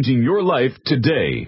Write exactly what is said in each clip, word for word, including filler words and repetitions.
Your life today.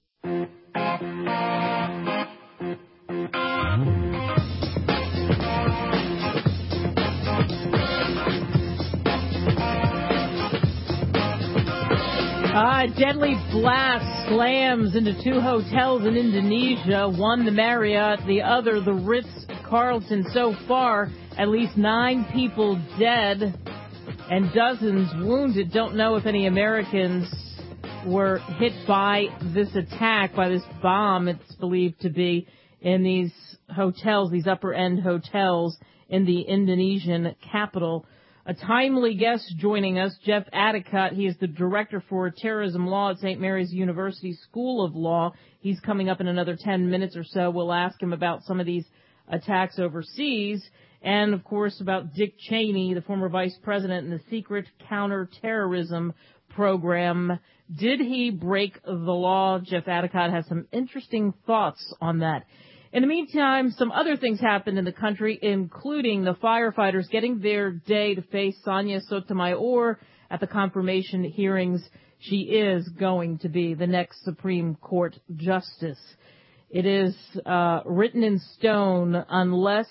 A deadly blast slams into two hotels in Indonesia, one the Marriott, the other the Ritz-Carlton. So far, at least nine people dead and dozens wounded. Don't know if any Americans were hit by this attack, by this bomb, it's believed to be, in these hotels, these upper-end hotels in the Indonesian capital. A timely guest joining us, Jeff Atticott. He is the director for terrorism law at Saint Mary's University School of Law. He's coming up in another ten minutes or so. We'll ask him about some of these attacks overseas and, of course, about Dick Cheney, the former vice president in the secret counterterrorism program. Did he break the law? Jeff Atticott has some interesting thoughts on that. In the meantime, some other things happened in the country, including the firefighters getting their day to face Sonia Sotomayor at the confirmation hearings. She is going to be the next Supreme Court justice. It is uh, written in stone unless,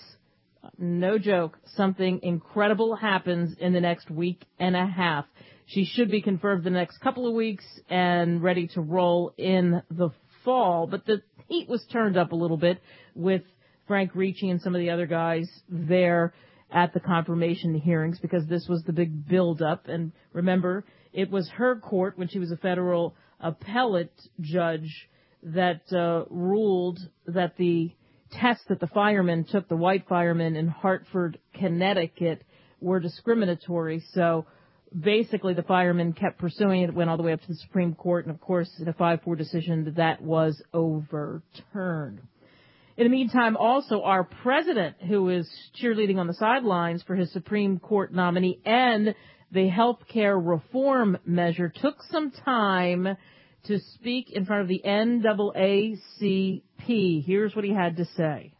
no joke, something incredible happens in the next week and a half. She should be confirmed the next couple of weeks and ready to roll in the fall. But the heat was turned up a little bit with Frank Ricci and some of the other guys there at the confirmation hearings because this was the big build-up. And remember, it was her court when she was a federal appellate judge that uh, ruled that the tests that the firemen took, the white firemen in Hartford, Connecticut, were discriminatory. So basically, the firemen kept pursuing it. It went all the way up to the Supreme Court, and, of course, in a five four decision, that was overturned. In the meantime, also, our president, who is cheerleading on the sidelines for his Supreme Court nominee and the health care reform measure, took some time to speak in front of the N double A C P. Here's what he had to say.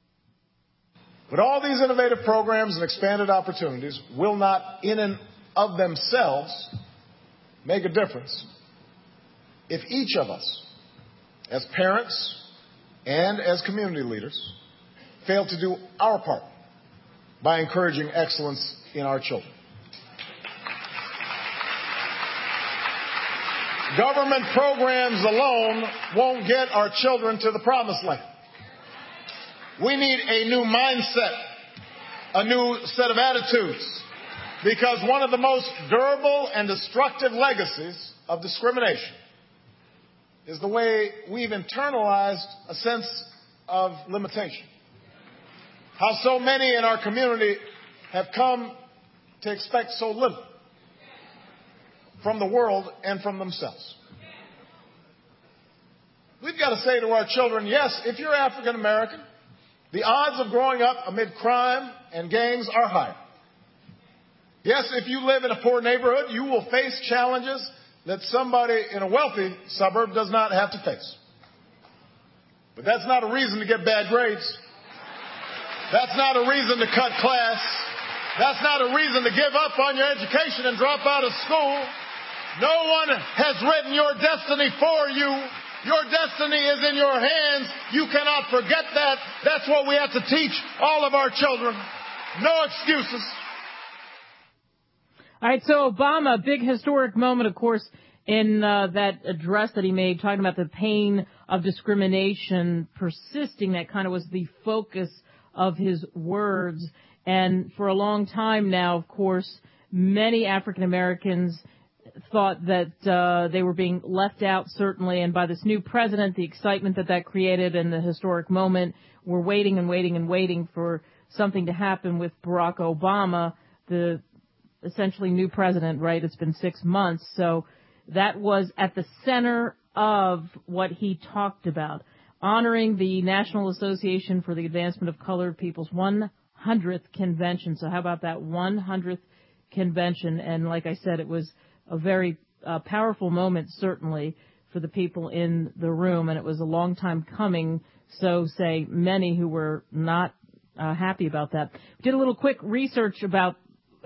But all these innovative programs and expanded opportunities will not, in and of themselves, make a difference if each of us, as parents and as community leaders, fail to do our part by encouraging excellence in our children. Government programs alone won't get our children to the promised land. We need a new mindset, a new set of attitudes, because one of the most durable and destructive legacies of discrimination is the way we've internalized a sense of limitation. How so many in our community have come to expect so little from the world and from themselves. We've got to say to our children, yes, if you're African American, the odds of growing up amid crime and gangs are higher. Yes, if you live in a poor neighborhood, you will face challenges that somebody in a wealthy suburb does not have to face. But that's not a reason to get bad grades. That's not a reason to cut class. That's not a reason to give up on your education and drop out of school. No one has written your destiny for you. Your destiny is in your hands. You cannot forget that. That's what we have to teach all of our children. No excuses. All right, so Obama, big historic moment, of course, in uh, that address that he made, talking about the pain of discrimination persisting. That kind of was the focus of his words. And for a long time now, of course, many African Americans thought that uh, they were being left out, certainly. And by this new president, the excitement that that created and the historic moment, we're waiting and waiting and waiting for something to happen with Barack Obama, the essentially new president, right? It's been six months. So that was at the center of what he talked about, honoring the National Association for the Advancement of Colored People's one hundredth convention. So how about that one hundredth convention? And like I said, it was a very uh, powerful moment, certainly, for the people in the room. And it was a long time coming, so say many who were not uh, happy about that. We did a little quick research about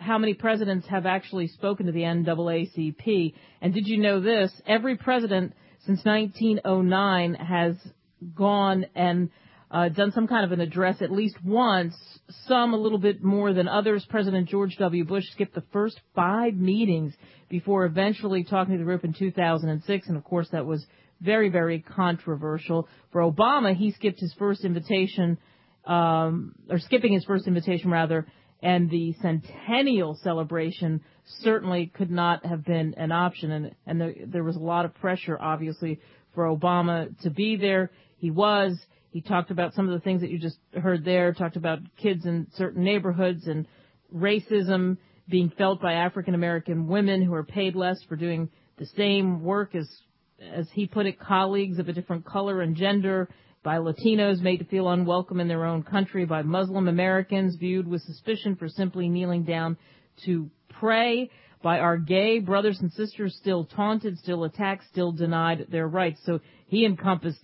how many presidents have actually spoken to the N double A C P. And did you know this? Every president since nineteen oh nine has gone and uh, done some kind of an address at least once, some a little bit more than others. President George W. Bush skipped the first five meetings before eventually talking to the group in two thousand six, and of course that was very, very controversial. For Obama, he skipped his first invitation, um, or skipping his first invitation rather, and the centennial celebration certainly could not have been an option, and, and there, there was a lot of pressure, obviously, for Obama to be there. He was. He talked about some of the things that you just heard there, talked about kids in certain neighborhoods and racism being felt by African-American women who are paid less for doing the same work as, as he put it, colleagues of a different color and gender, by Latinos made to feel unwelcome in their own country, by Muslim Americans viewed with suspicion for simply kneeling down to pray, by our gay brothers and sisters still taunted, still attacked, still denied their rights. So he encompassed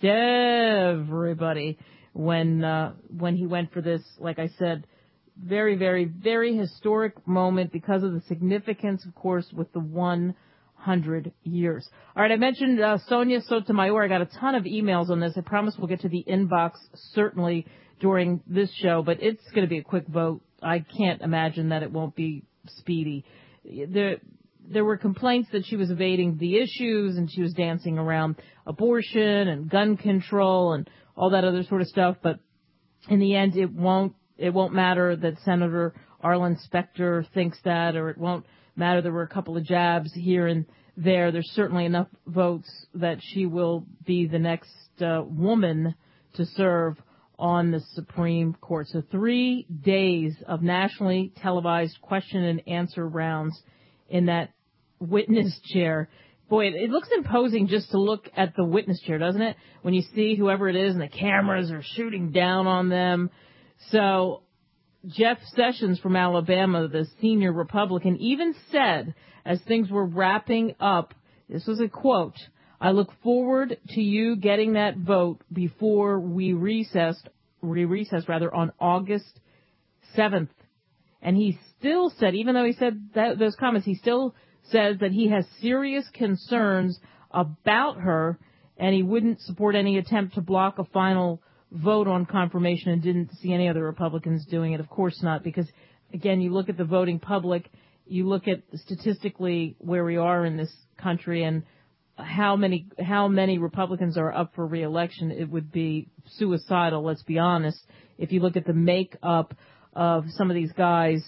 everybody when uh, when he went for this, like I said, very, very, very historic moment because of the significance, of course, with the one hundred years. All right, I mentioned uh, Sonia Sotomayor. I got a ton of emails on this. I promise we'll get to the inbox certainly during this show, but it's going to be a quick vote. I can't imagine that it won't be speedy. There, there were complaints that she was evading the issues and she was dancing around abortion and gun control and all that other sort of stuff. But in the end, it won't, it won't matter that Senator Arlen Specter thinks that, or it won't matter there were a couple of jabs here and there. There's certainly enough votes that she will be the next uh, woman to serve on the Supreme Court. So three days of nationally televised question and answer rounds in that witness chair. Boy, it, it looks imposing just to look at the witness chair, doesn't it? When you see whoever it is and the cameras are shooting down on them. So Jeff Sessions from Alabama, the senior Republican, even said as things were wrapping up, this was a quote, "I look forward to you getting that vote before we recessed, we recess rather, on August seventh. And he still said, even though he said that, those comments, he still says that he has serious concerns about her and he wouldn't support any attempt to block a final vote on confirmation, and didn't see any other Republicans doing it. Of course not, because, again, you look at the voting public, you look at statistically where we are in this country and how many how many Republicans are up for re-election. It would be suicidal, let's be honest, if you look at the makeup of some of these guys,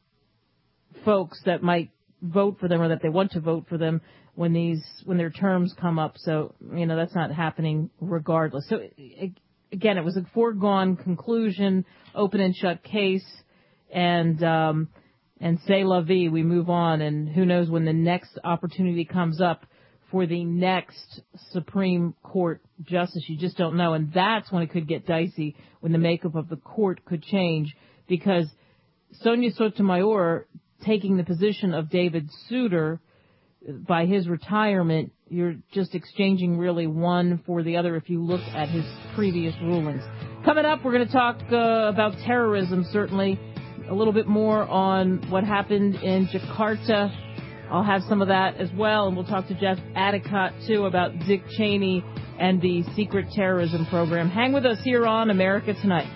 folks that might vote for them or that they want to vote for them when these when their terms come up. So, you know, that's not happening regardless. So, again, it was a foregone conclusion, open and shut case, and um, and c'est la vie, we move on, and who knows when the next opportunity comes up for the next Supreme Court justice. You just don't know, and that's when it could get dicey, when the makeup of the court could change, because Sonia Sotomayor taking the position of David Souter by his retirement, you're just exchanging really one for the other if you look at his previous rulings. Coming up, we're going to talk uh, about terrorism, certainly, a little bit more on what happened in Jakarta. I'll have some of that as well, and we'll talk to Jeff Adicott, too, about Dick Cheney and the secret terrorism program. Hang with us here on America Tonight.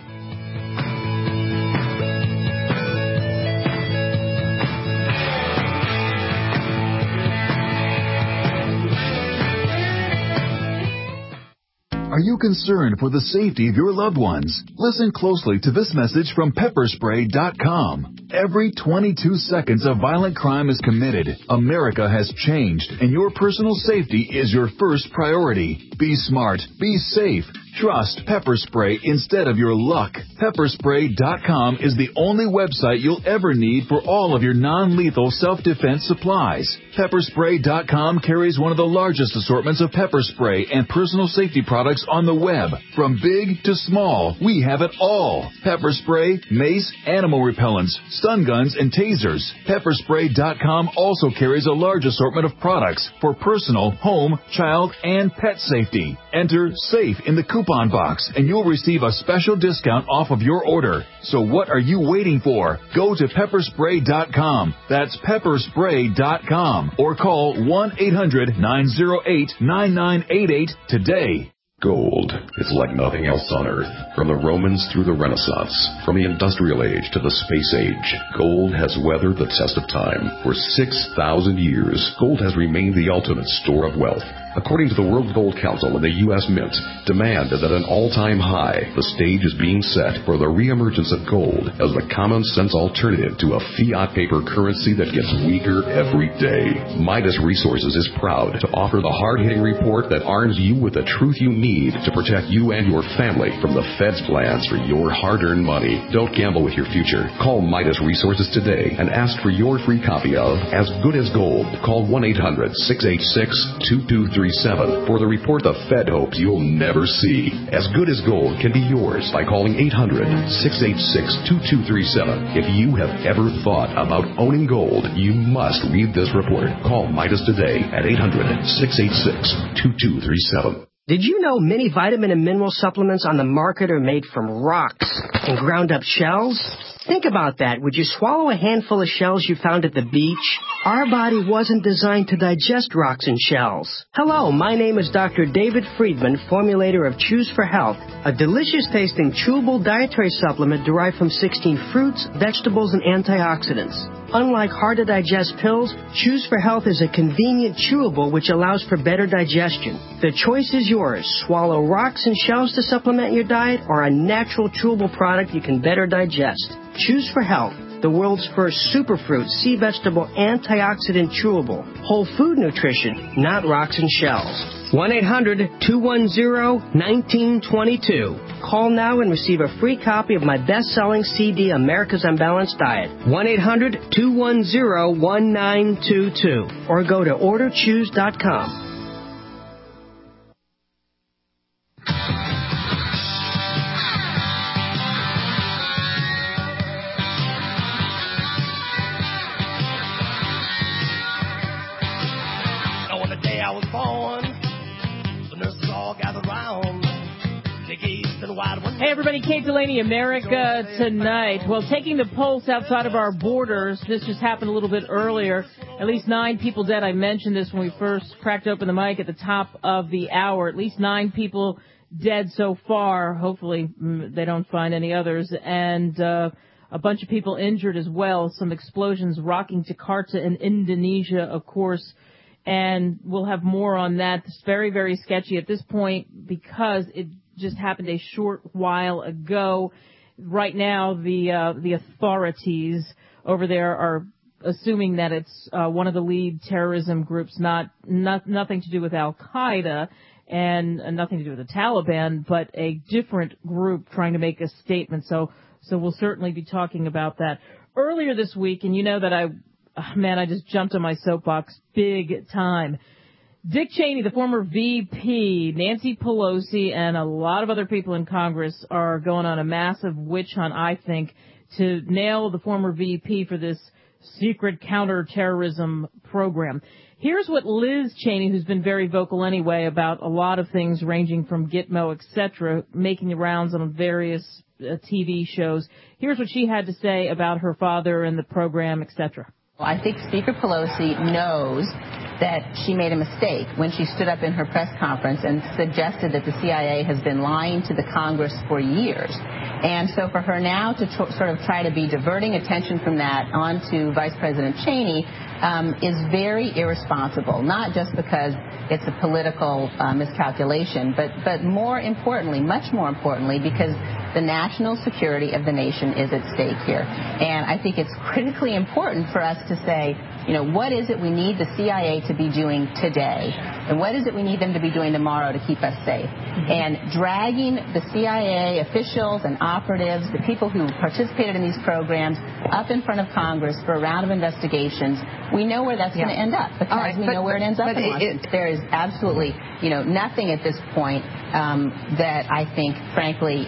Are you concerned for the safety of your loved ones? Listen closely to this message from pepper spray dot com. Every twenty-two seconds a violent crime is committed. America has changed, and your personal safety is your first priority. Be smart. Be safe. Trust Pepper Spray instead of your luck. pepper spray dot com is the only website you'll ever need for all of your non-lethal self-defense supplies. pepper spray dot com carries one of the largest assortments of pepper spray and personal safety products on the web. From big to small, we have it all. Pepper spray, mace, animal repellents, stun guns, and tasers. pepper spray dot com also carries a large assortment of products for personal, home, child, and pet safety. Enter SAFE in the coupon coupon box and you'll receive a special discount off of your order. So what are you waiting for? Go to pepper spray dot com. That's pepper spray dot com or call one eight hundred nine oh eight nine nine eight eight today. Gold is like nothing else on Earth. From the Romans through the Renaissance, from the Industrial Age to the Space Age, gold has weathered the test of time. For six thousand years, gold has remained the ultimate store of wealth. According to the World Gold Council and the U S Mint, demand is at an all-time high. The stage is being set for the reemergence of gold as the common-sense alternative to a fiat paper currency that gets weaker every day. Midas Resources is proud to offer the hard-hitting report that arms you with the truth you need to protect you and your family from the Fed's plans for your hard-earned money. Don't gamble with your future. Call Midas Resources today and ask for your free copy of As Good as Gold. Call one eight hundred six eight six two two three seven for the report the Fed hopes you'll never see. As Good as Gold can be yours by calling eight hundred six eight six two two three seven. If you have ever thought about owning gold, you must read this report. Call Midas today at eight hundred six eight six two two three seven. Did you know many vitamin and mineral supplements on the market are made from rocks and ground up shells? Think about that. Would you swallow a handful of shells you found at the beach? Our body wasn't designed to digest rocks and shells. Hello, my name is Doctor David Friedman, formulator of Choose for Health, a delicious-tasting chewable dietary supplement derived from sixteen fruits, vegetables, and antioxidants. Unlike hard-to-digest pills, Choose for Health is a convenient chewable which allows for better digestion. The choice is yours. Swallow rocks and shells to supplement your diet or a natural chewable product you can better digest. Choose for Health, the world's first superfruit, sea vegetable, antioxidant chewable. Whole food nutrition, not rocks and shells. one eight hundred two one zero one nine two two. Call now and receive a free copy of my best-selling C D, America's Unbalanced Diet. one eight hundred two one zero one nine two two. Or go to order choose dot com. Hey everybody, Kate Delaney, America Tonight. Well, taking the pulse outside of our borders, this just happened a little bit earlier. At least nine people dead. I mentioned this when we first cracked open the mic at the top of the hour. At least nine people dead so far. Hopefully they don't find any others. And uh, a bunch of people injured as well. Some explosions rocking Jakarta in Indonesia, of course. And we'll have more on that. It's very, very sketchy at this point because it just happened a short while ago. Right now, the uh, the authorities over there are assuming that it's uh, one of the lead terrorism groups, not, not nothing to do with Al Qaeda and uh, nothing to do with the Taliban, but a different group trying to make a statement. So, so we'll certainly be talking about that. Earlier this week, and you know that I, oh man, I just jumped on my soapbox big time. Dick Cheney, the former V P, Nancy Pelosi, and a lot of other people in Congress are going on a massive witch hunt, I think, to nail the former V P for this secret counterterrorism program. Here's what Liz Cheney, who's been very vocal anyway about a lot of things ranging from Gitmo, et cetera, making the rounds on various uh, T V shows. Here's what she had to say about her father and the program, et cetera. Well, I think Speaker Pelosi knows that she made a mistake when she stood up in her press conference and suggested that the C I A has been lying to the Congress for years. And so for her now to tr- sort of try to be diverting attention from that onto Vice President Cheney um, is very irresponsible, not just because it's a political uh, miscalculation, but, but more importantly, much more importantly, because the national security of the nation is at stake here. And I think it's critically important for us to say, you know, what is it we need the C I A to be doing today? And what is it we need them to be doing tomorrow to keep us safe? Mm-hmm. And dragging the C I A officials and operatives, the people who participated in these programs, up in front of Congress for a round of investigations, we know where that's yeah. going to end up because right, we but, know where it ends up. But in it, there is absolutely, you know, nothing at this point um, that I think, frankly, uh, anybody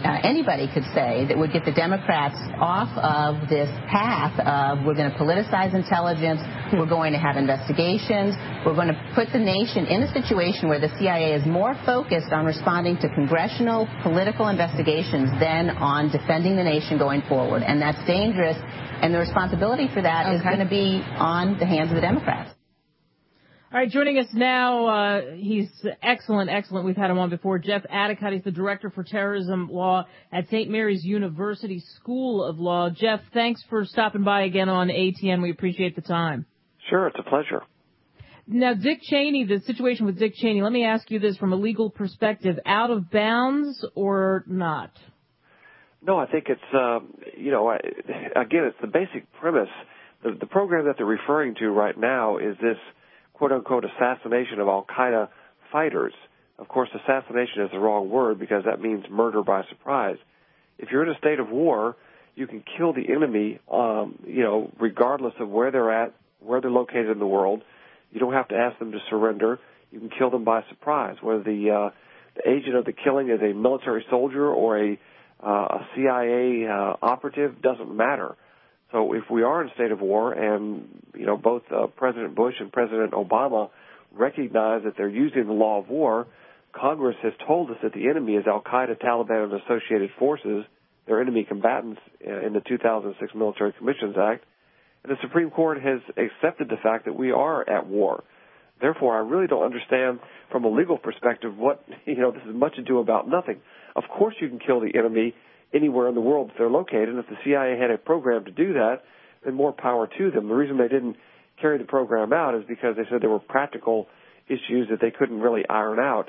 anybody could say that would get the Democrats off of this path of we're going to politicize intelligence, we're going to have investigations, we're going to put the nation in a situation where the C I A is more focused on responding to congressional political investigations than on defending the nation going forward. And that's dangerous, and the responsibility for that okay. is going to be on the hands of the Democrats. All right, joining us now, uh, he's excellent, excellent. We've had him on before. Jeff Adicott, he's the Director for Terrorism Law at Saint Mary's University School of Law. Jeff, thanks for stopping by again on A T N. We appreciate the time. Sure, it's a pleasure. Now, Dick Cheney, the situation with Dick Cheney, let me ask you this from a legal perspective, out of bounds or not? No, I think it's, um, you know, again, it's the basic premise. The, the program that they're referring to right now is this quote-unquote assassination of al-Qaeda fighters. Of course, assassination is the wrong word because that means murder by surprise. If you're in a state of war, you can kill the enemy, um, you know, regardless of where they're at, where they're located in the world. You don't have to ask them to surrender. You can kill them by surprise. Whether the, uh, the agent of the killing is a military soldier or a, uh, a C I A uh, operative, doesn't matter. So if we are in a state of war, and, you know, both uh, President Bush and President Obama recognize that they're using the law of war, Congress has told us that the enemy is al-Qaeda, Taliban, and associated forces, their enemy combatants in the two thousand six Military Commissions Act. And the Supreme Court has accepted the fact that we are at war. Therefore, I really don't understand from a legal perspective what, you know, this is much ado about nothing. Of course you can kill the enemy anywhere in the world that they're located. And if the C I A had a program to do that, then more power to them. The reason they didn't carry the program out is because they said there were practical issues that they couldn't really iron out.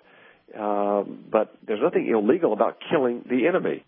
Um, but there's nothing illegal about killing the enemy.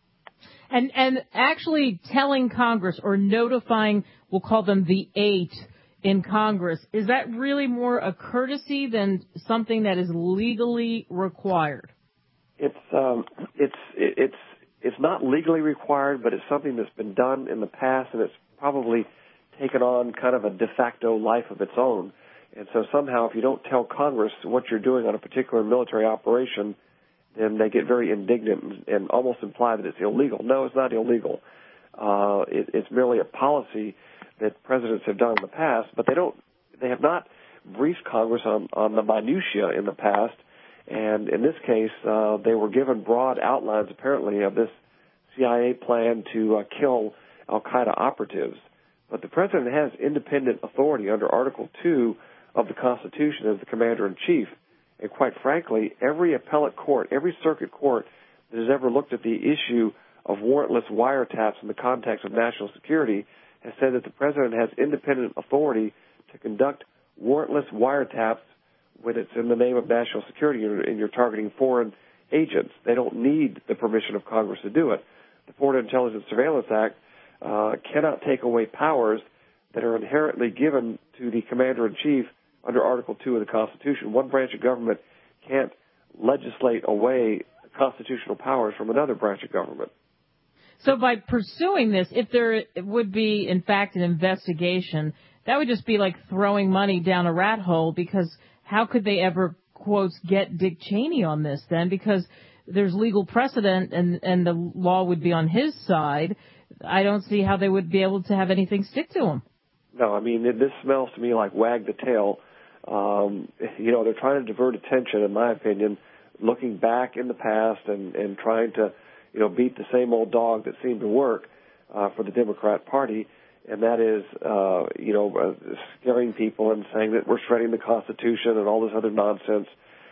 And and actually telling Congress or notifying, we'll call them the eight in Congress, is that really more a courtesy than something that is legally required? It's um, it's it's it's not legally required, but it's something that's been done in the past, and it's probably taken on kind of a de facto life of its own. And so somehow, if you don't tell Congress what you're doing on a particular military operation, then they get very indignant and, and almost imply that it's illegal. No, it's not illegal. Uh, it, it's merely a policy that presidents have done in the past, but they don't. They have not briefed Congress on, on the minutia in the past. And in this case, uh, they were given broad outlines, apparently, of this C I A plan to uh, kill al-Qaeda operatives. But the president has independent authority under Article two of the Constitution as the commander-in-chief. And quite frankly, every appellate court, every circuit court that has ever looked at the issue of warrantless wiretaps in the context of national security has said that the president has independent authority to conduct warrantless wiretaps when it's in the name of national security and you're targeting foreign agents. They don't need the permission of Congress to do it. The Foreign Intelligence Surveillance Act uh, cannot take away powers that are inherently given to the commander-in-chief under Article two of the Constitution. One branch of government can't legislate away constitutional powers from another branch of government. So by pursuing this, if there would be, in fact, an investigation, that would just be like throwing money down a rat hole, because how could they ever, quotes, get Dick Cheney on this then? Because there's legal precedent and, and the law would be on his side. I don't see how they would be able to have anything stick to him. No, I mean, this smells to me like wag the tail. Um, you know, they're trying to divert attention, in my opinion, looking back in the past and, and trying to, you know, beat the same old dog that seemed to work uh, for the Democrat Party, and that is, uh, you know, uh, scaring people and saying that we're shredding the Constitution and all this other nonsense.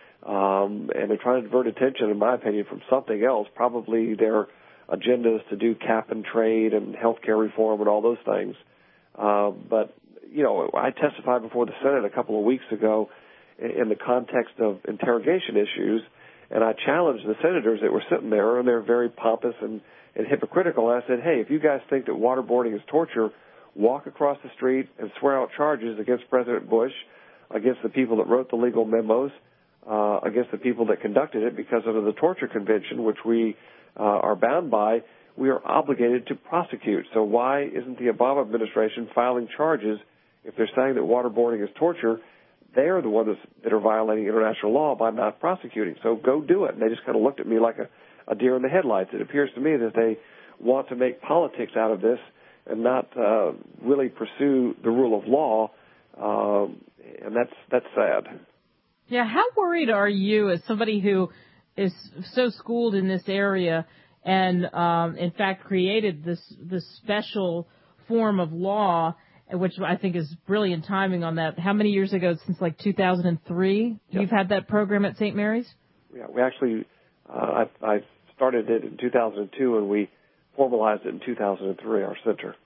Um, and they're trying to divert attention, in my opinion, from something else, probably their agendas to do cap and trade and health care reform and all those things. Uh, but, you know, I testified before the Senate a couple of weeks ago in, in the context of interrogation issues, and I challenged the senators that were sitting there, and they're very pompous and, and hypocritical. And I said, hey, if you guys think that waterboarding is torture, walk across the street and swear out charges against President Bush, against the people that wrote the legal memos, uh, against the people that conducted it, because under the Torture Convention, which we uh, are bound by, we are obligated to prosecute. So why isn't the Obama administration filing charges if they're saying that waterboarding is torture? They are the ones that are violating international law by not prosecuting. So go do it. And they just kind of looked at me like a, a deer in the headlights. It appears to me that they want to make politics out of this and not uh, really pursue the rule of law, uh, and that's that's sad. Yeah, how worried are you as somebody who is so schooled in this area and, um, in fact, created this this special form of law, which I think is brilliant timing on that. How many years ago? Since like two thousand three, yep. You've had that program at Saint Mary's? Yeah, we actually, uh, I, I started it in two thousand two, and we formalized it in two thousand three, our center.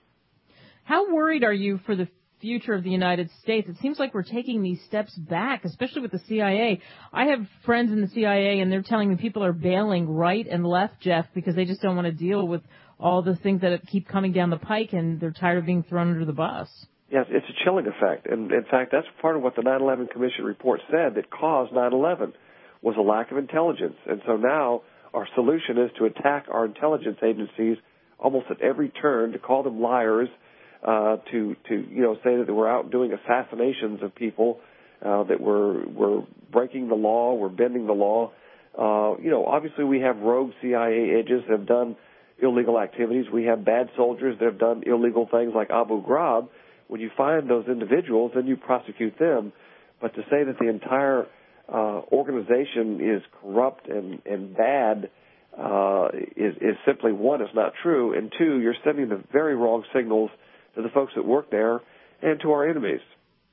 How worried are you for the future of the United States? It seems like we're taking these steps back, especially with the C I A. I have friends in the C I A, and they're telling me people are bailing right and left, Jeff, because they just don't want to deal with all the things that keep coming down the pike, and they're tired of being thrown under the bus. Yes, it's a chilling effect. And, in fact, that's part of what the nine eleven Commission report said that caused nine eleven was a lack of intelligence. And so now our solution is to attack our intelligence agencies almost at every turn, to call them liars, uh, to, to, you know, say that we're out doing assassinations of people, uh, that we're, we're breaking the law, we're bending the law. Uh, you know, obviously we have rogue C I A agents that have done illegal activities. We have bad soldiers that have done illegal things like Abu Ghraib. When you find those individuals, then you prosecute them. But to say that the entire uh, organization is corrupt and, and bad uh, is, is simply, one, it's not true, and two, you're sending the very wrong signals to the folks that work there and to our enemies.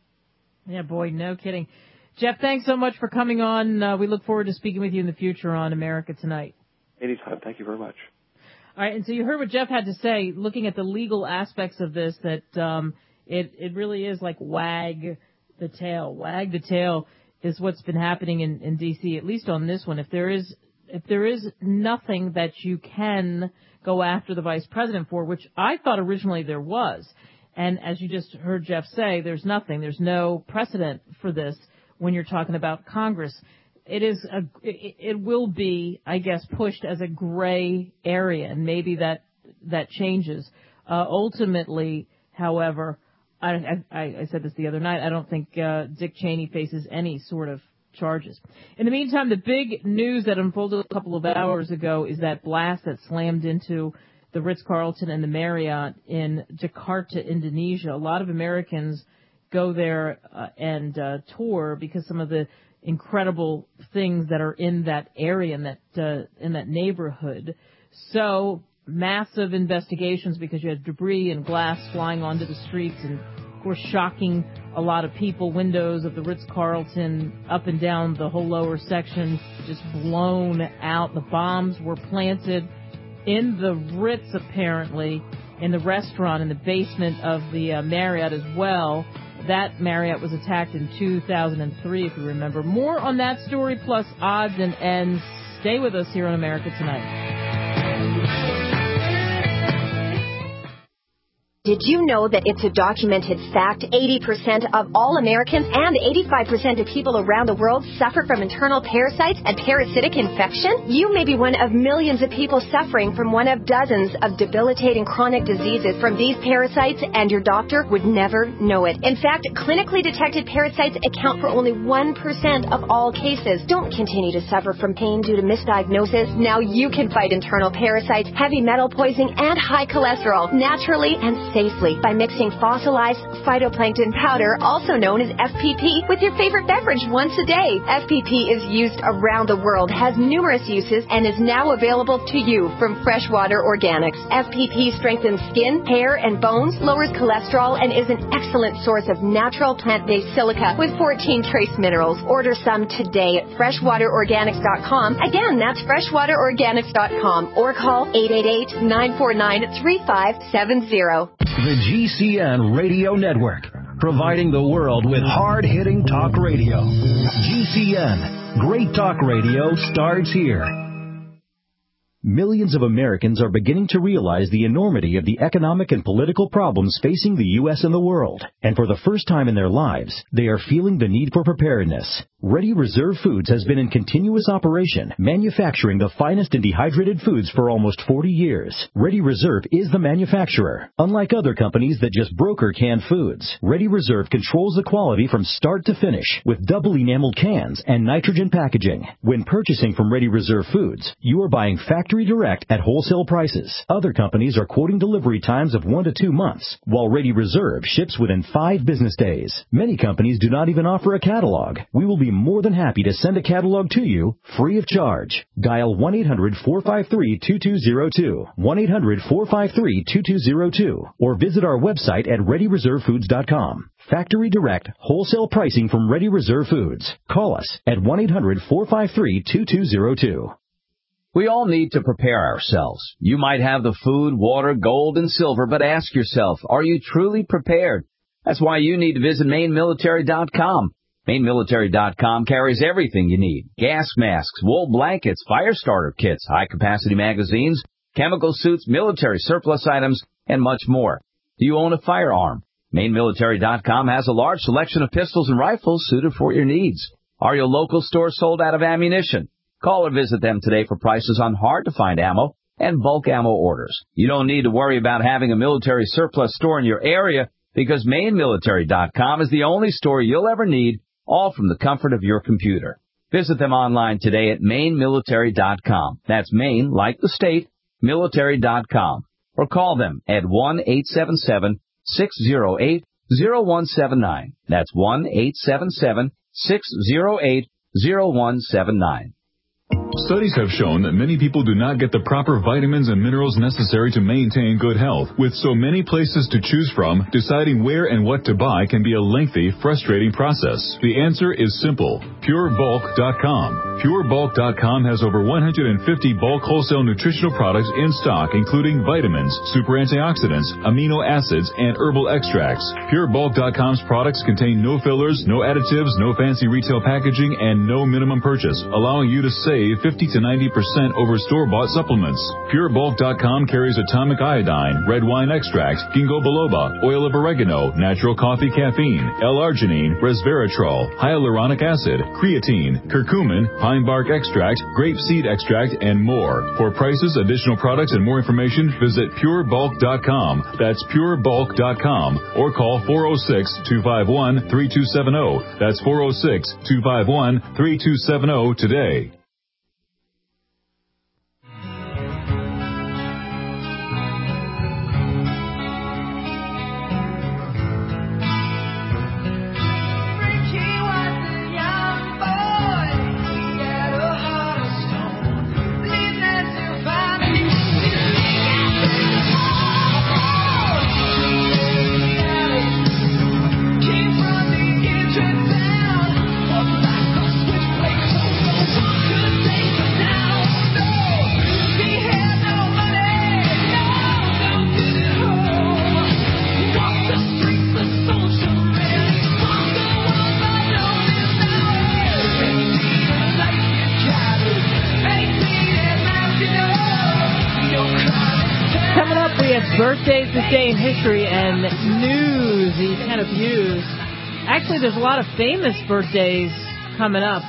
Yeah, boy, no kidding. Jeff, thanks so much for coming on. Uh, we look forward to speaking with you in the future on America Tonight. Anytime. Thank you very much. All right, and so you heard what Jeff had to say, looking at the legal aspects of this, that um, it, it really is like wag the tail. Wag the tail is what's been happening in, in D C, at least on this one. If there is if there is nothing that you can go after the vice president for, which I thought originally there was, and as you just heard Jeff say, there's nothing. There's no precedent for this when you're talking about Congress. It is a, it, it will be, I guess, pushed as a gray area, and maybe that that changes. Uh, ultimately, however, I, I, I said this the other night, I don't think uh, Dick Cheney faces any sort of charges. In the meantime, the big news that unfolded a couple of hours ago is that blast that slammed into the Ritz-Carlton and the Marriott in Jakarta, Indonesia. A lot of Americans go there uh, and uh, tour because some of the incredible things that are in that area, in that uh, in that neighborhood. So massive investigations because you had debris and glass flying onto the streets and, of course, shocking a lot of people. Windows of the Ritz-Carlton up and down the whole lower section just blown out. The bombs were planted in the Ritz, apparently, in the restaurant, in the basement of the uh, Marriott as well. That Marriott was attacked in two thousand three, if you remember. More on that story, plus odds and ends. Stay with us here on America Tonight. Did you know that it's a documented fact eighty percent of all Americans and eighty-five percent of people around the world suffer from internal parasites and parasitic infection? You may be one of millions of people suffering from one of dozens of debilitating chronic diseases from these parasites, and your doctor would never know it. In fact, clinically detected parasites account for only one percent of all cases. Don't continue to suffer from pain due to misdiagnosis. Now you can fight internal parasites, heavy metal poisoning, and high cholesterol naturally and safely. Safely by mixing fossilized phytoplankton powder, also known as F P P, with your favorite beverage once a day. F P P is used around the world, has numerous uses, and is now available to you from Freshwater Organics. F P P strengthens skin, hair, and bones, lowers cholesterol, and is an excellent source of natural plant-based silica with fourteen trace minerals. Order some today at freshwater organics dot com. Again, that's freshwater organics dot com, or call eight eight eight, nine four nine, three five seven zero. The G C N Radio Network, providing the world with hard-hitting talk radio. G C N, great talk radio starts here. Millions of Americans are beginning to realize the enormity of the economic and political problems facing the U S and the world. And for the first time in their lives, they are feeling the need for preparedness. Ready Reserve Foods has been in continuous operation, manufacturing the finest in dehydrated foods for almost forty years. Ready Reserve is the manufacturer. Unlike other companies that just broker canned foods, Ready Reserve controls the quality from start to finish with double enameled cans and nitrogen packaging. When purchasing from Ready Reserve Foods, you are buying factory direct at wholesale prices. Other companies are quoting delivery times of one to two months, while Ready Reserve ships within five business days. Many companies do not even offer a catalog. We will be more than happy to send a catalog to you free of charge. Dial one eight hundred four five three two two zero two, one eight hundred four five three two two zero two, or visit our website at ready reserve foods dot com. Factory direct, wholesale pricing from Ready Reserve Foods. Call us at one eight hundred four five three two two zero two. We all need to prepare ourselves. You might have the food, water, gold, and silver, but ask yourself, are you truly prepared? That's why you need to visit Maine Military dot com. Maine Military dot com carries everything you need. Gas masks, wool blankets, fire starter kits, high-capacity magazines, chemical suits, military surplus items, and much more. Do you own a firearm? Maine Military dot com has a large selection of pistols and rifles suited for your needs. Are your local stores sold out of ammunition? Call or visit them today for prices on hard-to-find ammo and bulk ammo orders. You don't need to worry about having a military surplus store in your area because Maine Military dot com is the only store you'll ever need, all from the comfort of your computer. Visit them online today at Maine Military dot com. That's Maine, like the state, military dot com. Or call them at one eight seven seven, six zero eight, zero one seven nine. That's one eight seven seven, six zero eight, zero one seven nine. Studies have shown that many people do not get the proper vitamins and minerals necessary to maintain good health. With so many places to choose from, deciding where and what to buy can be a lengthy, frustrating process. The answer is simple. Pure Bulk dot com. Pure Bulk dot com has over one hundred fifty bulk wholesale nutritional products in stock, including vitamins, super antioxidants, amino acids, and herbal extracts. Pure Bulk dot com's products contain no fillers, no additives, no fancy retail packaging, and no minimum purchase, allowing you to save fifty to ninety percent over store-bought supplements. Pure Bulk dot com carries atomic iodine, red wine extract, ginkgo biloba, oil of oregano, natural coffee caffeine, L-arginine, resveratrol, hyaluronic acid, creatine, curcumin, pine bark extract, grape seed extract, and more. For prices, additional products, and more information, visit Pure Bulk dot com. That's Pure Bulk dot com. Or call four oh six, two five one, three two seven oh. That's four oh six, two five one, three two seven oh today. Birthdays this day in history and news, these kind of views. Actually, there's a lot of famous birthdays coming up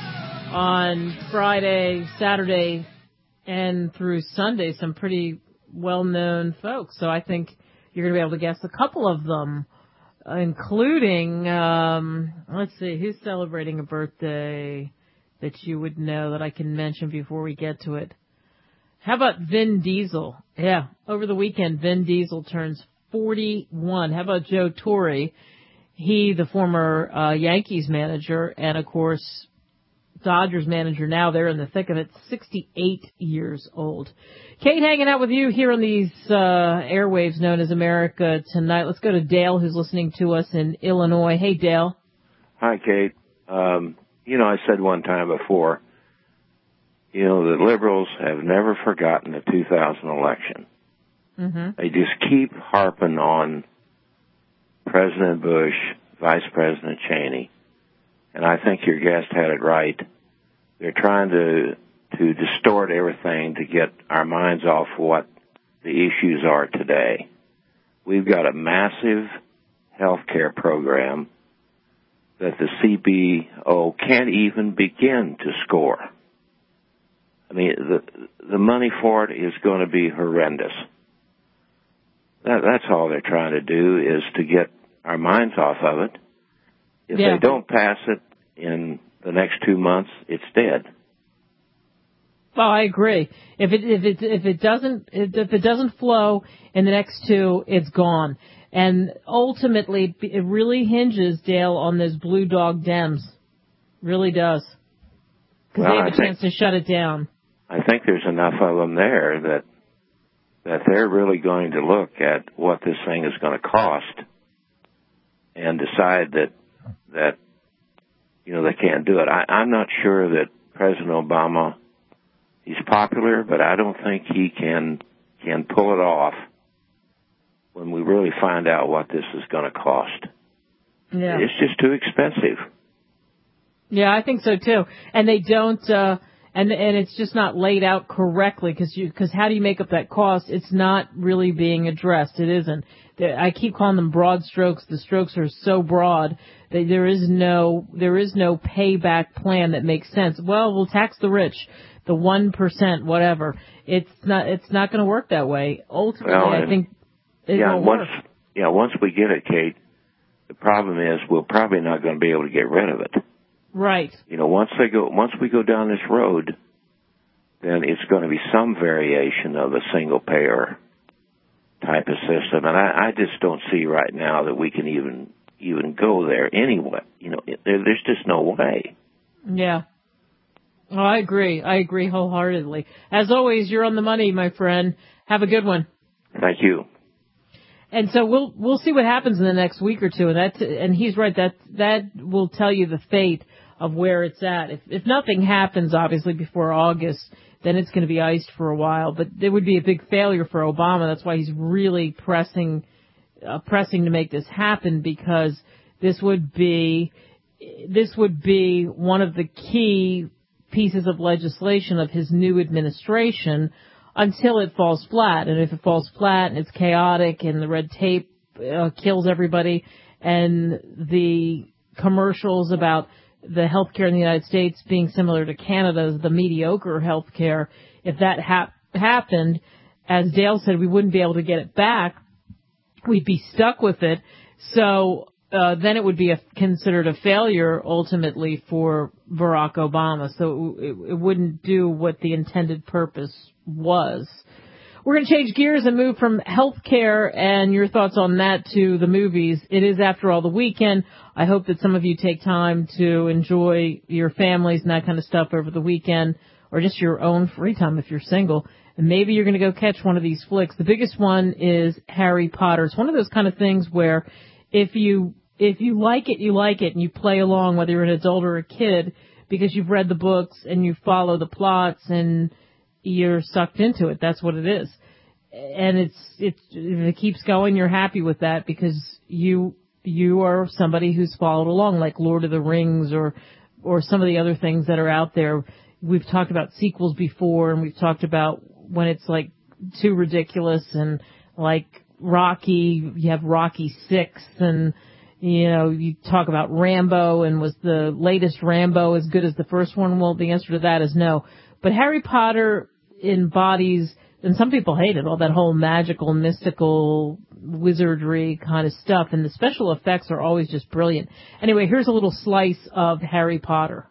on Friday, Saturday, and through Sunday. Some pretty well-known folks. So I think you're going to be able to guess a couple of them, including, um, let's see, who's celebrating a birthday that you would know that I can mention before we get to it? How about Vin Diesel? Yeah, over the weekend, Vin Diesel turns forty-one. How about Joe Torre? He, the former uh, Yankees manager, and, of course, Dodgers manager now. They're in the thick of it, sixty-eight years old. Kate hanging out with you here on these uh, airwaves known as America Tonight. Let's go to Dale, who's listening to us in Illinois. Hey, Dale. Hi, Kate. Um, you know, I said one time before, you know, the liberals have never forgotten the two thousand election. Mm-hmm. They just keep harping on President Bush, Vice President Cheney. And I think your guest had it right. They're trying to to distort everything to get our minds off what the issues are today. We've got a massive health care program that the C B O can't even begin to score. I mean, the the money for it is going to be horrendous. That, that's all they're trying to do, is to get our minds off of it. If yeah. they don't pass it in the next two months, it's dead. Oh, I agree. If it if it if it doesn't if it doesn't flow in the next two, it's gone. And ultimately, it really hinges, Dale, on those blue dog Dems. Really does, because well, they have a I chance think, to shut it down. I think there's enough of them there that that they're really going to look at what this thing is going to cost and decide that that you know they can't do it. I, I'm not sure that President Obama, he's popular, but I don't think he can can pull it off when we really find out what this is going to cost. Yeah. It's just too expensive. Yeah, I think so too. And they don't, uh, and and it's just not laid out correctly, because you because how do you make up that cost? It's not really being addressed. It isn't. I keep calling them broad strokes. The strokes are so broad that there is no there is no payback plan that makes sense. Well, we'll tax the rich, the one percent, whatever. It's not it's not going to work that way. Ultimately, well, I think it yeah, won't once work. yeah once we get it, Kate, the problem is we're probably not going to be able to get rid of it. Right. You know, once they go once we go down this road, then it's going to be some variation of a single payer type of system, and I, I just don't see right now that we can even even go there anyway. You know, there, there's just no way. Yeah. Oh, I agree. I agree wholeheartedly. As always, you're on the money, my friend. Have a good one. Thank you. And so we'll we'll see what happens in the next week or two, and that and he's right, that that will tell you the fate of where it's at. If if nothing happens, obviously before August, then it's going to be iced for a while. But it would be a big failure for Obama. That's why he's really pressing uh, pressing to make this happen, because this would be this would be one of the key pieces of legislation of his new administration, until it falls flat. And if it falls flat and it's chaotic and the red tape uh, kills everybody, and the commercials about the healthcare in the United States being similar to Canada's, the mediocre healthcare, if that hap- happened, as Dale said, we wouldn't be able to get it back. We'd be stuck with it. So uh, then it would be a, considered a failure ultimately for Barack Obama. So it, it wouldn't do what the intended purpose was. We're going to change gears and move from healthcare and your thoughts on that to the movies. It is, after all, the weekend. I hope that some of you take time to enjoy your families and that kind of stuff over the weekend, or just your own free time if you're single. And maybe you're going to go catch one of these flicks. The biggest one is Harry Potter. It's one of those kind of things where if you if you like it, you like it, and you play along, whether you're an adult or a kid, because you've read the books and you follow the plots and you're sucked into it. That's what it is. And it's, it's, if it keeps going, you're happy with that, because you, you are somebody who's followed along, like Lord of the Rings or, or some of the other things that are out there. We've talked about sequels before, and we've talked about when it's like too ridiculous, and like Rocky, you have Rocky six, and, you know, you talk about Rambo, and was the latest Rambo as good as the first one? Well, the answer to that is no. But Harry Potter embodies, and some people hate it, all that whole magical, mystical, wizardry kind of stuff, and the special effects are always just brilliant. Anyway, here's a little slice of Harry Potter.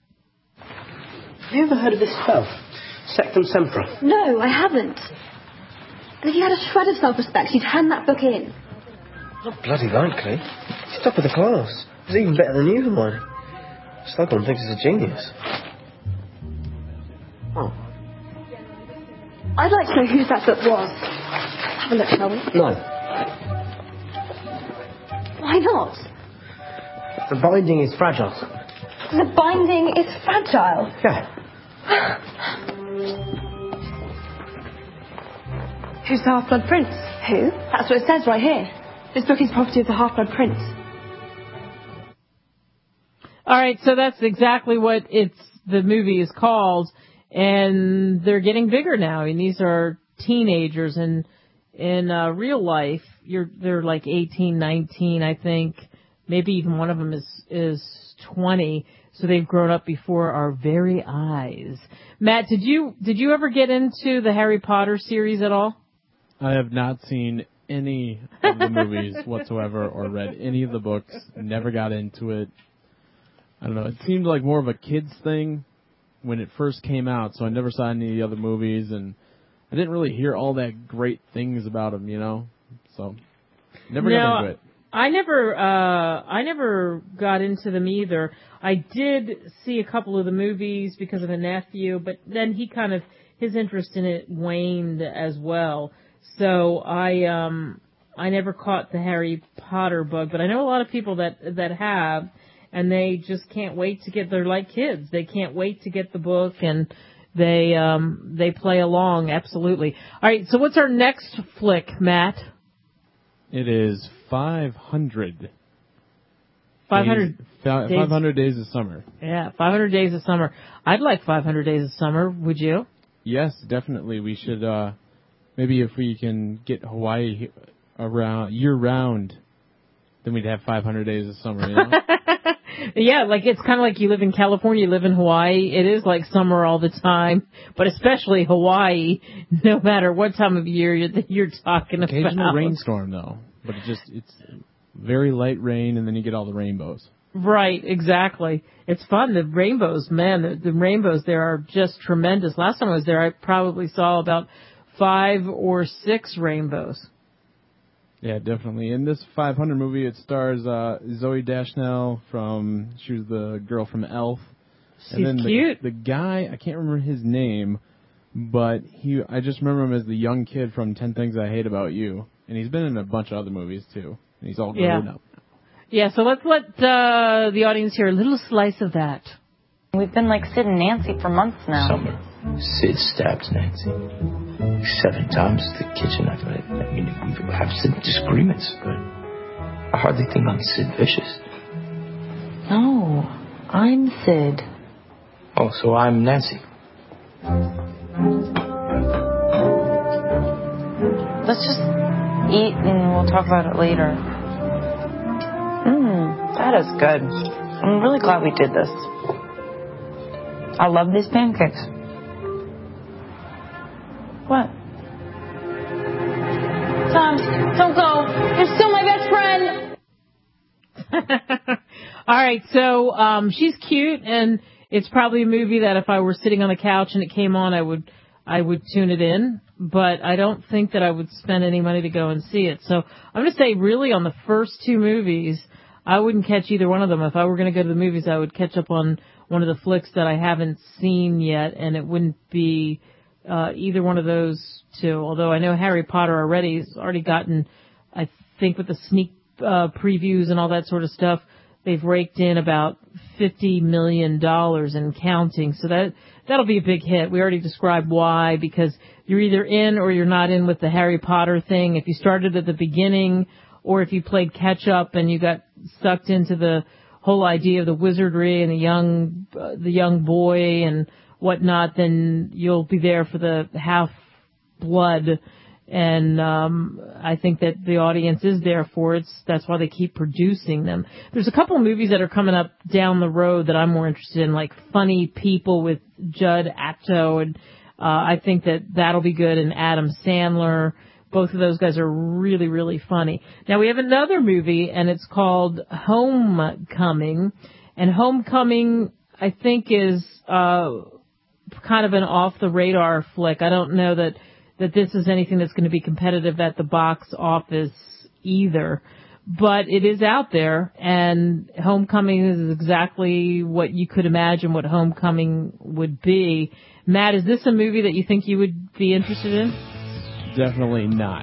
Have you ever heard of this spell? Sectum Sempra? No, I haven't. And if you had a shred of self-respect, you'd hand that book in. Not bloody likely. He's top of the class. He's even better than you, Hermione. Slughorn thinks he's a genius. Oh. I'd like to know whose that book was. Have a look, shall we? No. Why not? The binding is fragile. The binding is fragile? Yeah. Who's the Half-Blood Prince? Who? That's what it says right here. This book is property of the Half-Blood Prince. All right, so that's exactly what it's the movie is called, and they're getting bigger now. And these are teenagers, and in uh, real life, you're they're like eighteen, nineteen, I think. maybe even one of them is is twenty. So they've grown up before our very eyes. Matt, did you did you ever get into the Harry Potter series at all? I have not seen any of the movies whatsoever or read any of the books. Never got into it. I don't know. It seemed like more of a kid's thing when it first came out, so I never saw any of the other movies, and I didn't really hear all that great things about them, you know? So, never no, got into it. I never, uh, I never got into them either. I did see a couple of the movies because of a nephew, but then he kind of, his interest in it waned as well. So I, um, I never caught the Harry Potter bug, but I know a lot of people that, that have, and they just can't wait to get, they're like kids. They can't wait to get the book, and they, um, they play along, absolutely. All right, so what's our next flick, Matt? It is five hundred. five hundred days, five hundred days of summer. Yeah, five hundred days of summer. I'd like five hundred days of summer. Would you? Yes, definitely. We should, uh, maybe if we can get Hawaii around year round, then we'd have five hundred days of summer, you know? Yeah, like it's kind of like you live in California, you live in Hawaii. It is like summer all the time, but especially Hawaii, no matter what time of year you're, you're talking about. Occasional rainstorm, though, but it just it's very light rain, and then you get all the rainbows. Right, exactly. It's fun. The rainbows, man, the, the rainbows there are just tremendous. Last time I was there, I probably saw about five or six rainbows. Yeah, definitely. In this five hundred movie, it stars uh, Zooey Deschanel from, she was the girl from Elf. She's and then cute. The, the guy, I can't remember his name, but he, I just remember him as the young kid from ten Things I Hate About You. And he's been in a bunch of other movies, too. And he's all grown yeah. up. Yeah, so let's let uh, the audience hear a little slice of that. We've been like Sid and Nancy for months now. Summer. Sid stabbed Nancy seven times at the kitchen. I, I mean, we have some disagreements, but I hardly think I'm Sid Vicious. No, I'm Sid. Oh, so I'm Nancy. Let's just eat and we'll talk about it later. Mmm, that is good. I'm really glad we did this. I love these pancakes. What? Tom, don't go. You're still my best friend. All right, so um, she's cute, and it's probably a movie that if I were sitting on the couch and it came on, I would I would tune it in. But I don't think that I would spend any money to go and see it. So I'm going to say, really, on the first two movies, I wouldn't catch either one of them. If I were going to go to the movies, I would catch up on one of the flicks that I haven't seen yet, and it wouldn't be uh, either one of those two. Although I know Harry Potter already has already gotten, I think with the sneak uh, previews and all that sort of stuff, they've raked in about fifty million dollars and counting. So that, that'll be a big hit. We already described why, because you're either in or you're not in with the Harry Potter thing. If you started at the beginning or if you played catch up and you got sucked into the whole idea of the wizardry and the young, uh, the young boy and whatnot, then you'll be there for the half blood. And um, I think that the audience is there for it. That's why they keep producing them. There's a couple of movies that are coming up down the road that I'm more interested in, like Funny People with Judd Apatow, and uh, I think that that'll be good. And Adam Sandler, both of those guys are really, really funny. Now we have another movie, and it's called Homecoming. And Homecoming, I think, is uh, kind of an off the radar flick. I don't know that. that this is anything that's going to be competitive at the box office either. But it is out there, and Homecoming is exactly what you could imagine what Homecoming would be. Matt, is this a movie that you think you would be interested in? Definitely not.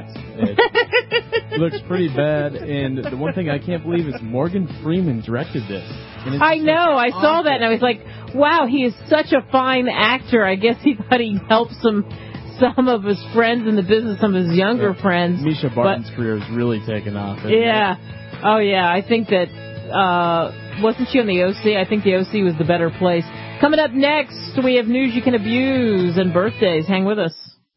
It looks pretty bad, and the one thing I can't believe is Morgan Freeman directed this. And it's I know, I awful. saw that, and I was like, wow, he is such a fine actor. I guess he thought he'd help some... some of his friends in the business, some of his younger yeah. friends. Misha Barton's career has really taken off. Yeah. It? Oh, yeah. I think that, uh, wasn't she on the O C? I think the O C was the better place. Coming up next, we have news you can abuse and birthdays. Hang with us.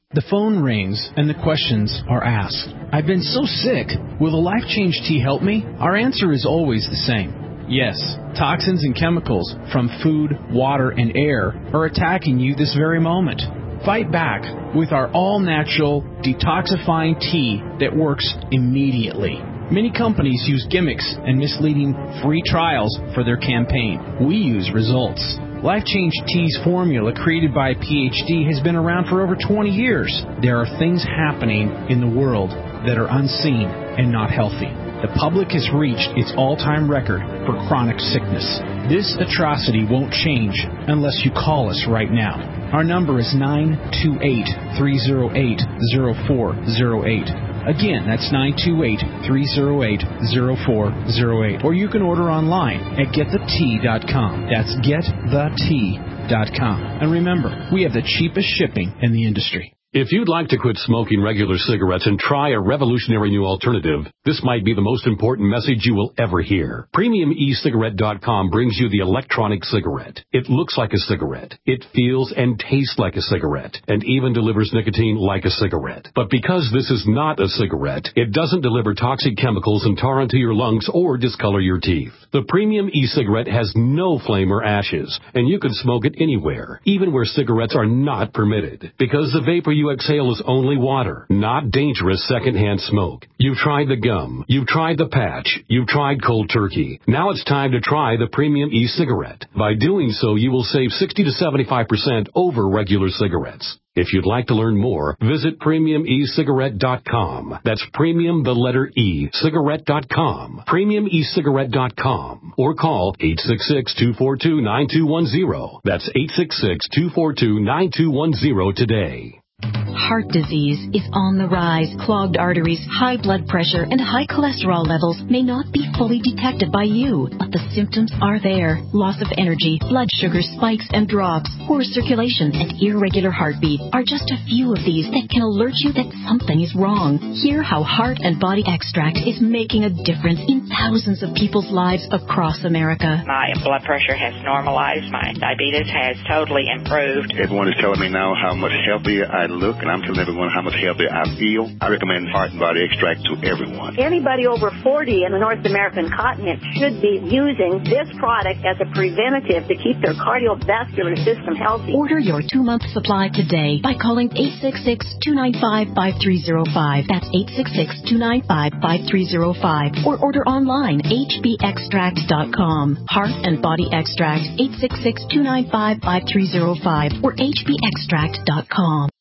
The phone rings and the questions are asked. I've been so sick. Will the Life Change tea help me? Our answer is always the same. Yes, toxins and chemicals from food, water, and air are attacking you this very moment. Fight back with our all-natural detoxifying tea that works immediately. Many companies use gimmicks and misleading free trials for their campaign. We use results. Life Change Tea's formula, created by a P H D, has been around for over twenty years. There are things happening in the world that are unseen and not healthy. The public has reached its all-time record for chronic sickness. This atrocity won't change unless you call us right now. Our number is nine two eight, three oh eight, oh four oh eight. Again, that's nine two eight, three oh eight, oh four oh eight. Or you can order online at get the tea dot com. That's get the tea dot com. And remember, we have the cheapest shipping in the industry. If you'd like to quit smoking regular cigarettes and try a revolutionary new alternative, this might be the most important message you will ever hear. Premium E Cigarette dot com brings you the electronic cigarette. It looks like a cigarette. It feels and tastes like a cigarette, and even delivers nicotine like a cigarette. But because this is not a cigarette, it doesn't deliver toxic chemicals and tar into your lungs or discolor your teeth. The Premium E-Cigarette has no flame or ashes, and you can smoke it anywhere, even where cigarettes are not permitted, because the vapor you exhale is only water, not dangerous secondhand smoke. You've tried the gum, you've tried the patch, you've tried cold turkey. Now it's time to try the Premium E-Cigarette. By doing so, you will save sixty to seventy-five percent over regular cigarettes. If you'd like to learn more, visit Premium E Cigarette dot com. That's Premium, the letter E, Cigarette dot com. Premium E Cigarette dot com. Or call eight six six, two four two, nine two one zero. That's eight six six, two four two, nine two one zero today. Heart disease is on the rise. Clogged arteries, high blood pressure, and high cholesterol levels may not be fully detected by you, but the symptoms are there. Loss of energy, blood sugar spikes and drops, poor circulation, and irregular heartbeat are just a few of these that can alert you that something is wrong. Hear how Heart and Body Extract is making a difference in thousands of people's lives across America. My blood pressure has normalized. My diabetes has totally improved. Everyone is telling me now how much healthier I look, and I'm telling everyone how much healthier I feel. I recommend Heart and Body Extract to everyone. Anybody over forty in the North American continent should be using this product as a preventative to keep their cardiovascular system healthy. Order your two-month supply today by calling eight six six, two nine five, five three zero five. That's eight six six, two nine five, five three zero five. Or order online, H B extract dot com. Heart and Body Extract, eight six six, two nine five, five three zero five or H B extract dot com.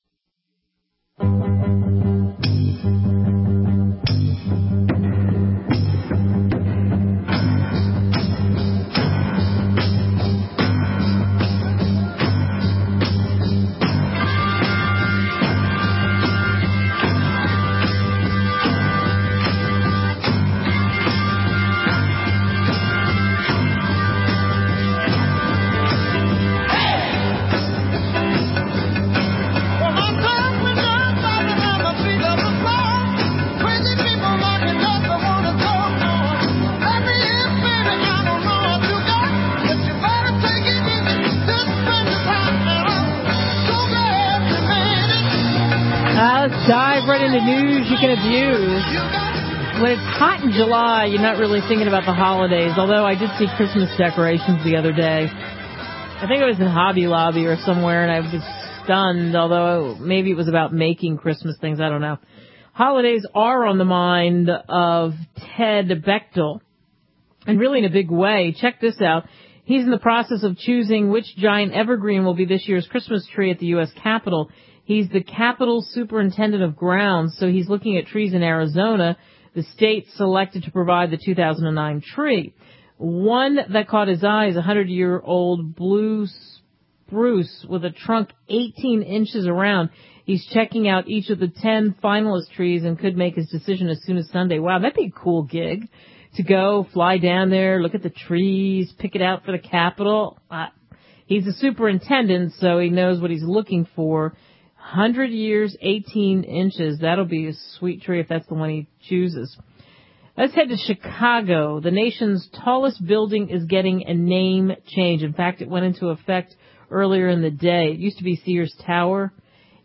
Dive right into news you can abuse. When it's hot in July, you're not really thinking about the holidays, although I did see Christmas decorations the other day. I think it was in Hobby Lobby or somewhere, and I was stunned, although maybe it was about making Christmas things, I don't know. Holidays are on the mind of Ted Bechtel, and really in a big way. Check this out. He's in the process of choosing which giant evergreen will be this year's Christmas tree at the U S Capitol. He's the Capitol Superintendent of Grounds, so he's looking at trees in Arizona. The state selected to provide the two thousand nine tree. One that caught his eye is a hundred-year-old blue spruce with a trunk eighteen inches around. He's checking out each of the ten finalist trees and could make his decision as soon as Sunday. Wow, that'd be a cool gig to go, fly down there, look at the trees, pick it out for the Capitol. Uh, he's a superintendent, so he knows what he's looking for. one hundred years, eighteen inches. That'll be a sweet tree if that's the one he chooses. Let's head to Chicago. The nation's tallest building is getting a name change. In fact, it went into effect earlier in the day. It used to be Sears Tower.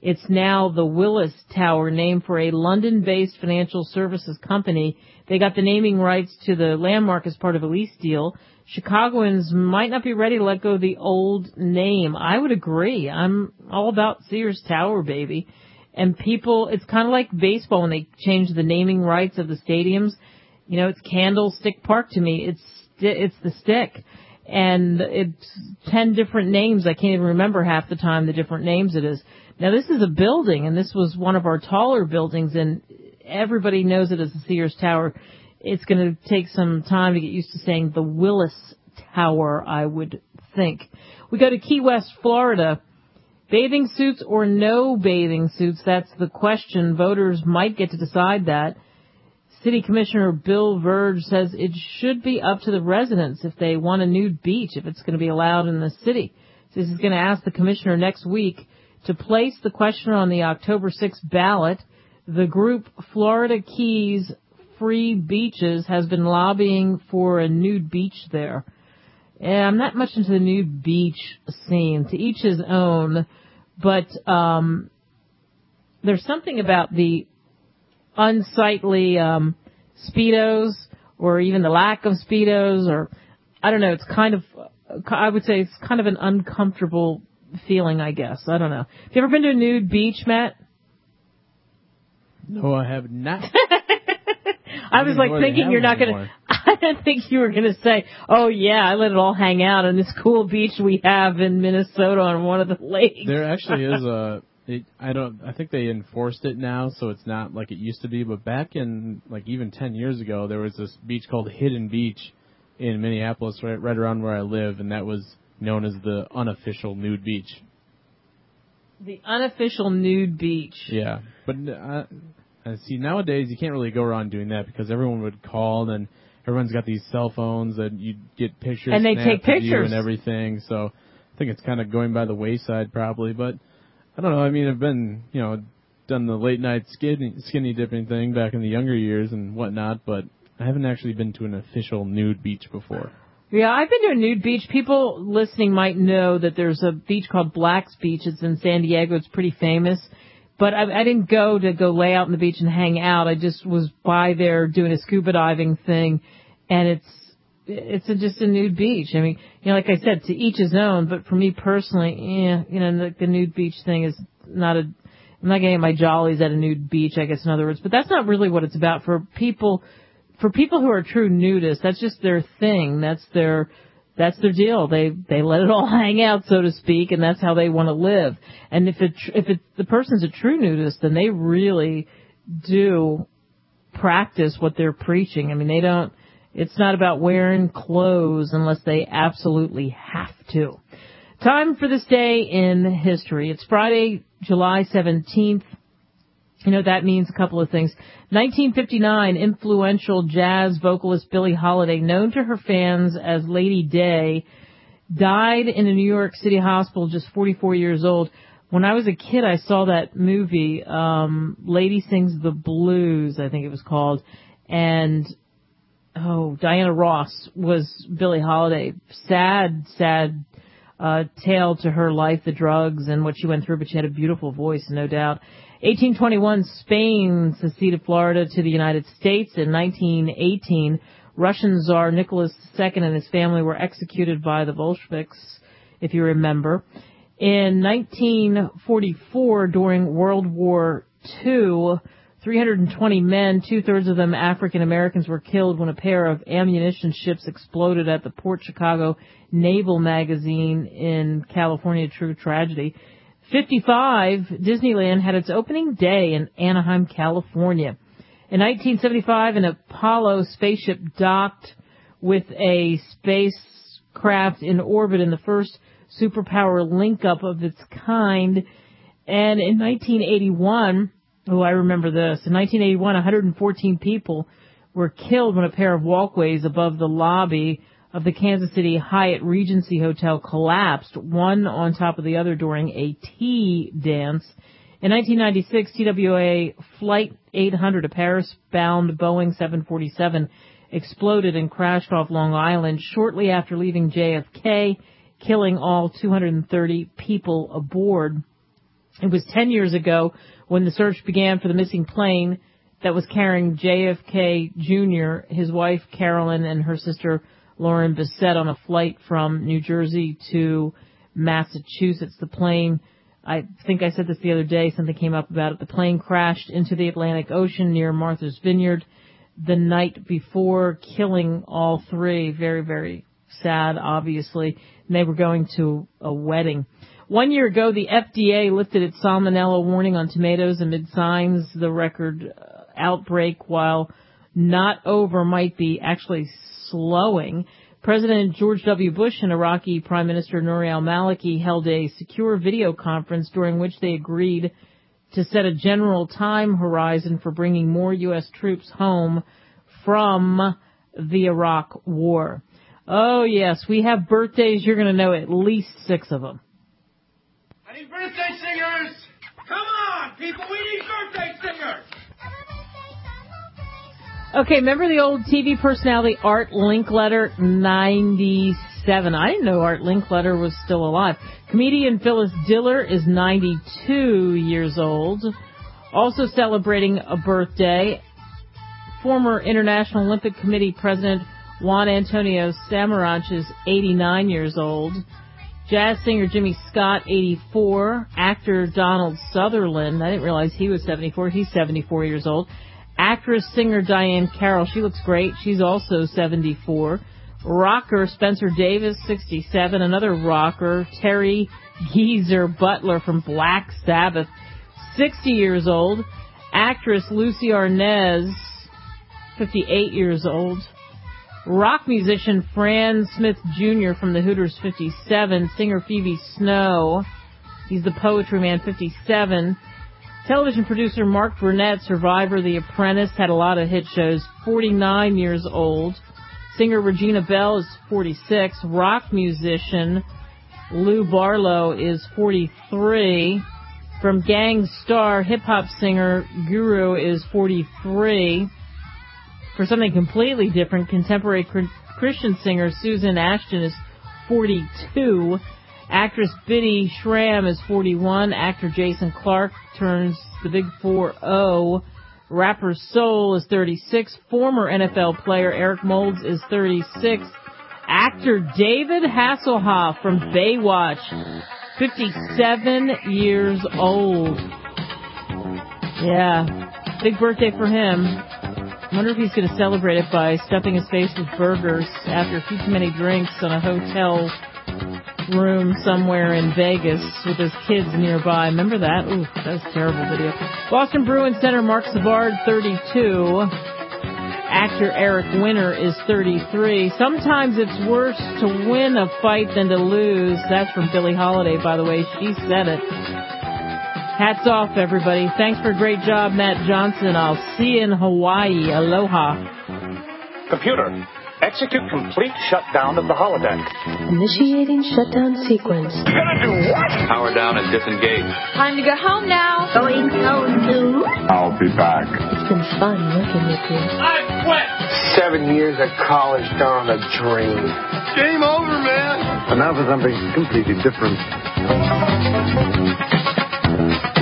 It's now the Willis Tower, named for a London-based financial services company. They got the naming rights to the landmark as part of a lease deal. Chicagoans might not be ready to let go of the old name. I would agree. I'm all about Sears Tower, baby. And people, it's kind of like baseball when they change the naming rights of the stadiums. You know, it's Candlestick Park to me. It's it's the stick. And it's ten different names. I can't even remember half the time the different names it is. Now, this is a building, and this was one of our taller buildings, and everybody knows it as the Sears Tower. It's going to take some time to get used to saying the Willis Tower, I would think. We go to Key West, Florida. Bathing suits or no bathing suits, that's the question. Voters might get to decide that. City Commissioner Bill Verge says it should be up to the residents if they want a nude beach, if it's going to be allowed in the city. So he's going to ask the commissioner next week to place the question on the October sixth ballot. The group Florida Keys Free Beaches has been lobbying for a nude beach there. And I'm not much into the nude beach scene. To each his own. But um, there's something about the unsightly um, Speedos, or even the lack of Speedos, or I don't know. It's kind of, I would say it's kind of an uncomfortable feeling, I guess. I don't know. Have you ever been to a nude beach, Matt? No, I have not. I was like thinking you're not going to, I didn't think you were going to say, oh yeah, I let it all hang out on this cool beach we have in Minnesota on one of the lakes. There actually is a, it, I don't, I think they enforced it now, so it's not like it used to be, but back in, like even ten years ago, there was this beach called Hidden Beach in Minneapolis, right, right around where I live, and that was known as the unofficial nude beach. The unofficial nude beach. Yeah, but uh, see, nowadays you can't really go around doing that because everyone would call, and everyone's got these cell phones that you get pictures and they take of you pictures and everything. So I think it's kind of going by the wayside probably, but I don't know. I mean, I've been, you know, done the late night skinny, skinny dipping thing back in the younger years and whatnot, but I haven't actually been to an official nude beach before. Yeah, I've been to a nude beach. People listening might know that there's a beach called Black's Beach. It's in San Diego. It's pretty famous. But I, I didn't go to go lay out on the beach and hang out. I just was by there doing a scuba diving thing, and it's it's a, just a nude beach. I mean, you know, like I said, to each his own. But for me personally, yeah, you know, the, the nude beach thing is not a. I'm not getting my jollies at a nude beach, I guess, in other words. But that's not really what it's about for people. For people who are true nudists, that's just their thing. That's their, that's their deal. They, they let it all hang out, so to speak, and that's how they want to live. And if it, if it, the person's a true nudist, then they really do practice what they're preaching. I mean, they don't, it's not about wearing clothes unless they absolutely have to. Time for this day in history. It's Friday, July seventeenth. You know, that means a couple of things. nineteen fifty-nine, influential jazz vocalist Billie Holiday, known to her fans as Lady Day, died in a New York City hospital just forty-four years old. When I was a kid, I saw that movie, um, Lady Sings the Blues, I think it was called. And, oh, Diana Ross was Billie Holiday. Sad, sad uh, tale to her life, the drugs and what she went through, but she had a beautiful voice, no doubt. eighteen twenty-one, Spain seceded Florida to the United States. In nineteen eighteen, Russian Tsar Nicholas the Second and his family were executed by the Bolsheviks, if you remember. In nineteen forty-four, during World War Two, three hundred twenty men, two-thirds of them African Americans, were killed when a pair of ammunition ships exploded at the Port Chicago Naval Magazine in California. True tragedy. fifty-five, Disneyland had its opening day in Anaheim, California. In nineteen seventy-five, an Apollo spaceship docked with a spacecraft in orbit in the first superpower link-up of its kind. And in nineteen eighty-one, oh, I remember this. In nineteen eighty-one, one hundred fourteen people were killed when a pair of walkways above the lobby of the Kansas City Hyatt Regency Hotel collapsed, one on top of the other during a tea dance. In nineteen ninety-six, T W A Flight eight hundred, a Paris-bound Boeing seven forty-seven, exploded and crashed off Long Island shortly after leaving J F K, killing all two hundred thirty people aboard. It was ten years ago when the search began for the missing plane that was carrying J F K Junior, his wife Carolyn, and her sister Lauren Bissett on a flight from New Jersey to Massachusetts. The plane, I think I said this the other day, something came up about it. The plane crashed into the Atlantic Ocean near Martha's Vineyard the night before, killing all three. Very, very sad, obviously. And they were going to a wedding. One year ago, the F D A lifted its salmonella warning on tomatoes amid signs the record outbreak, while not over, might be actually slowing. President George W. Bush and Iraqi Prime Minister Nouri al-Maliki held a secure video conference during which they agreed to set a general time horizon for bringing more U S troops home from the Iraq war. Oh, yes, we have birthdays. You're going to know at least six of them. I need birthday singers! Come on, people, we need birthday singers! Okay, remember the old T V personality Art Linkletter? ninety-seven. I didn't know Art Linkletter was still alive. Comedian Phyllis Diller is ninety-two years old. Also celebrating a birthday, former International Olympic Committee President Juan Antonio Samaranch is eighty-nine years old. Jazz singer Jimmy Scott, eighty-four. Actor Donald Sutherland, I didn't realize he was seventy-four. He's seventy-four years old. Actress, singer Diane Carroll, she looks great. She's also seventy-four. Rocker Spencer Davis, sixty-seven. Another rocker, Terry Geezer Butler from Black Sabbath, sixty years old. Actress Lucy Arnaz, fifty-eight years old. Rock musician Fran Smith Junior from the Hooters, fifty-seven. Singer Phoebe Snow, he's the Poetry Man, fifty-seven. Television producer Mark Burnett, Survivor, The Apprentice, had a lot of hit shows, forty-nine years old. Singer Regina Bell is forty-six. Rock musician Lou Barlow is forty-three. From Gang Starr, hip-hop singer Guru is forty-three. For something completely different, contemporary Christian singer Susan Ashton is forty-two. Actress Biddy Schramm is forty-one. Actor Jason Clarke turns the big four oh. Rapper Soul is thirty-six. Former N F L player Eric Moulds is thirty-six. Actor David Hasselhoff from Baywatch, fifty-seven years old. Yeah, big birthday for him. I wonder if he's going to celebrate it by stuffing his face with burgers after a few too many drinks on a hotel room somewhere in Vegas with his kids nearby. Remember that? Ooh, that was a terrible video. Boston Bruins center Mark Savard, thirty-two. Actor Eric Winter is thirty-three. Sometimes it's worse to win a fight than to lose. That's from Billie Holiday, by the way. She said it. Hats off, everybody. Thanks for a great job, Matt Johnson. I'll see you in Hawaii. Aloha. Computer, execute complete shutdown of the holodeck. Initiating shutdown sequence. You're gonna do what? Power down and disengage. Time to go home now. Going home too. I'll be back. It's been fun working with you. I quit! Seven years of college gone a dream. Game over, man! And now for something completely different.